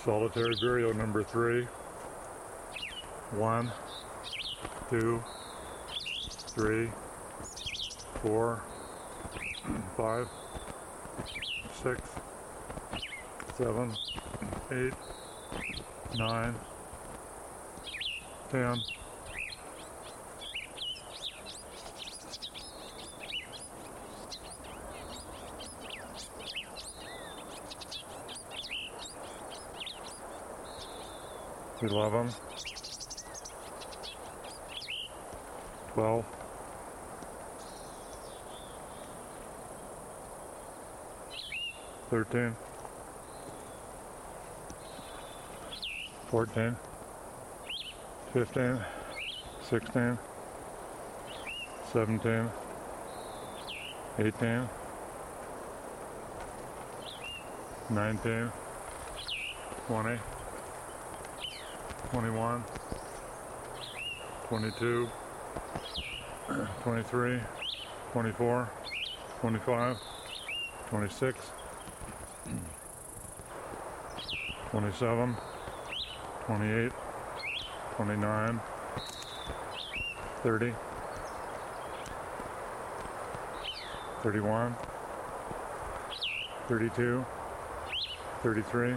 Solitary Vireo number 3. 1, 2, 3, 4, 5, 6, 7, 8, 9, 10. We love them. 12. 13. 14. 15. 16. 17. 18. 19. 20. 21, 22, 23, 24, 25, 26, 27, 28, 29, 30, 31, 32, 33,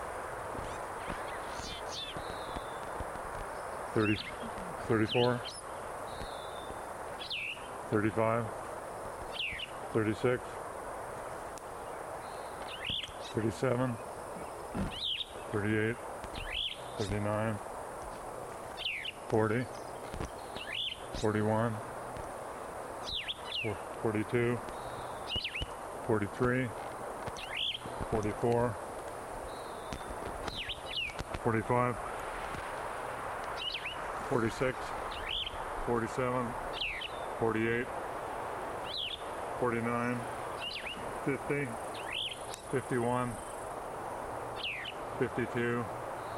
30, 34, 35, 36, 37, 38, 39, 40, 41, 42, 43, 44, 45, 46, 47, 48, 49, 50, 51, 52,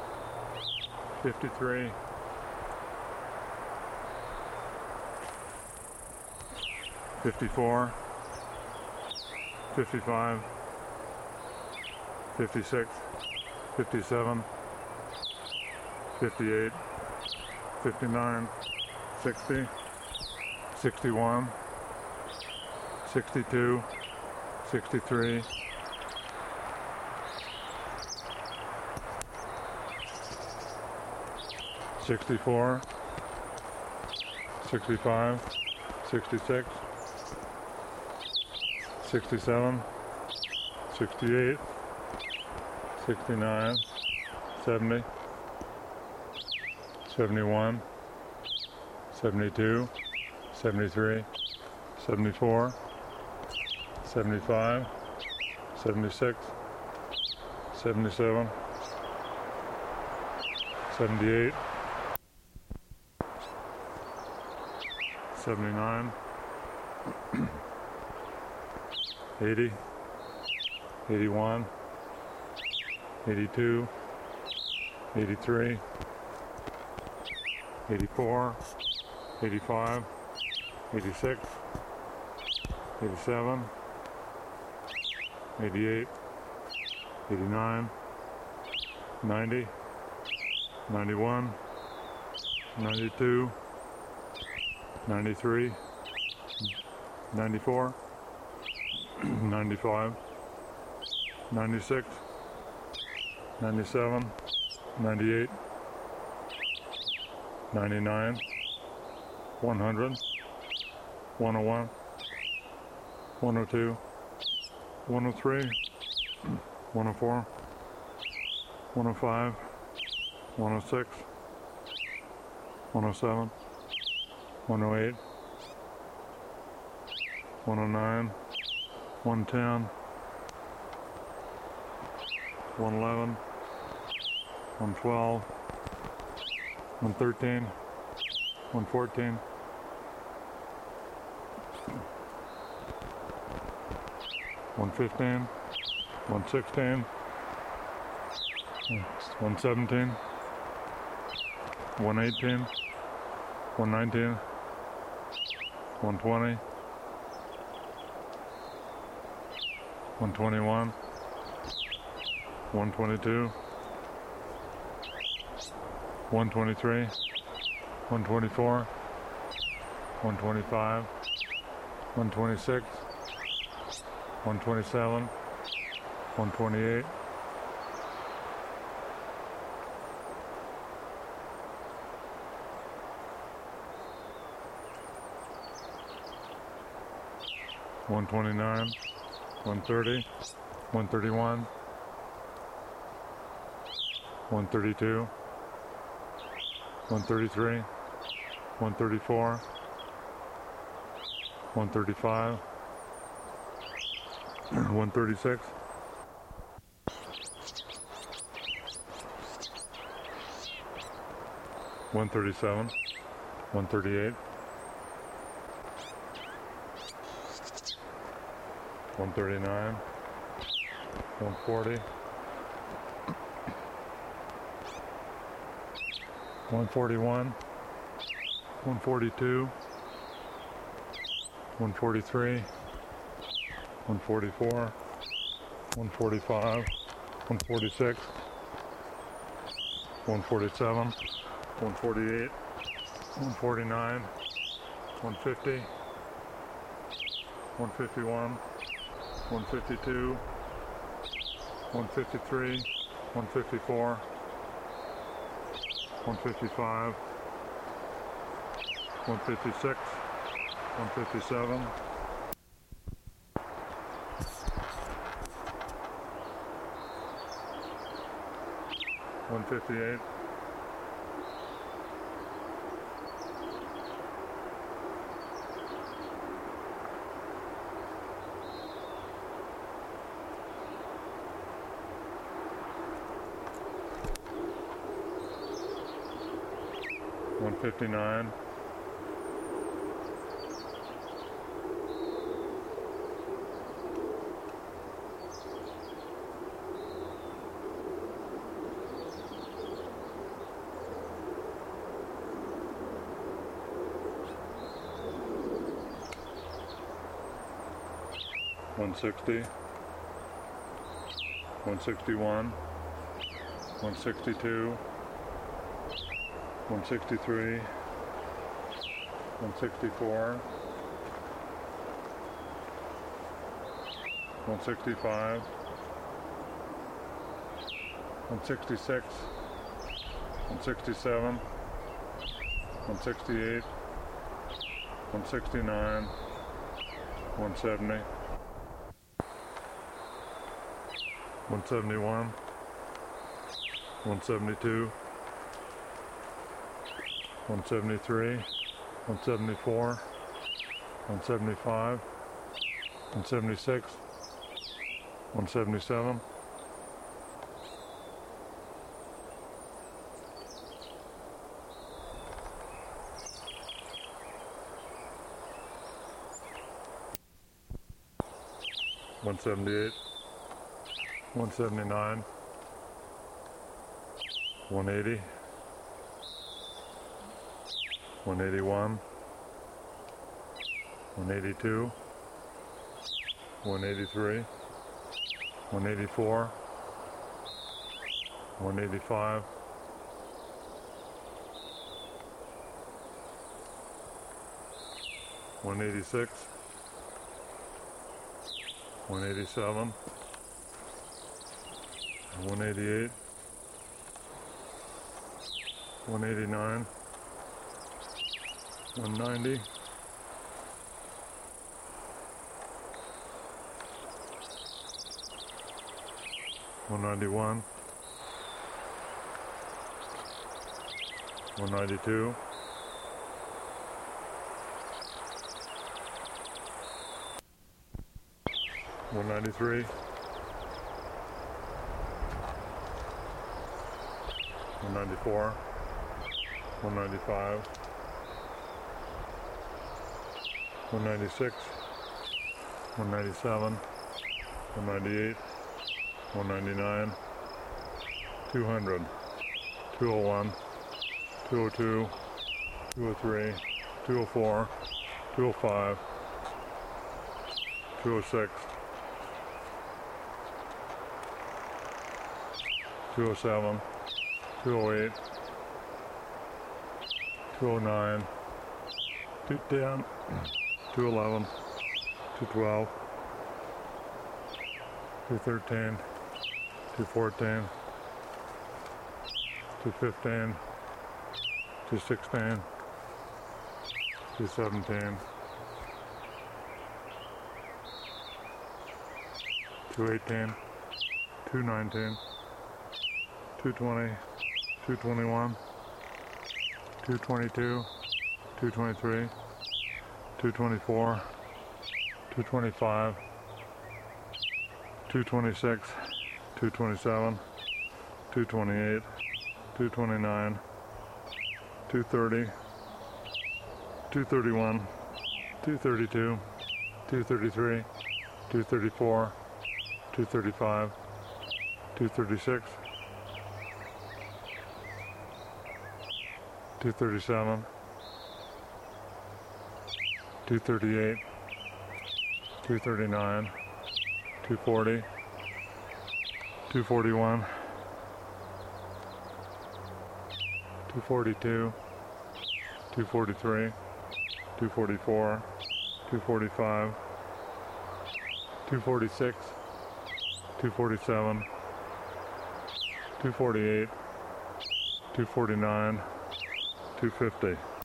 53, 54, 55, 56, 57, 58, 59, 60, 61, 62, 63, 64, 65, 66, 67, 68, 69, 70, 71, 72, 73, 74, 75, 76, 77, 78, 79, 80, 81, 82, 83, 84, 85, 86, 87, 88, 89, 90, 91, 92, 93, 94, 95, 96, 97, 98, 99, 100, 101, 102, 103, 104, 105, 106, 107, 108, 109, 110, 111, 112, 113, 114, 115, 116, 117, 118, 119, 120, 121, 122, 123, 124, 125, 126, 127, 128, 129, 130, 131, 132, 133, 134, 135, 136, 137, 138, 139, 140, 141, 142, 143, 144, 145, 146, 147, 148, 149, 150, 151, 152, 153, 154, 155, 156, 157, 158, 159, 160, 161, 162, 163, 164, 165, 166, 167, 168, 169, 170, 171, 172, 173, 174, 175, 176, 177, 178, 179, 180, 181, 182, 183, 184, 185, 186, 187, 188, 189, 190, 191, 192, 193, 194, 195, 196, 197, 198, 199, 200, 201, 202, 203, 204, 205, 206, 207, 208, 209, 210, 211, 212, 213, 214, 215, 216, 217, 218, 219, 220, 221, 222, 223, 224, 225, 226, 227, 228, 229, 230, 231, 232, 233, 234, 235, 236, 237, 238, 239, 240, 241, 242, 243, 244, 245, 246, 247, 248, 249, 250.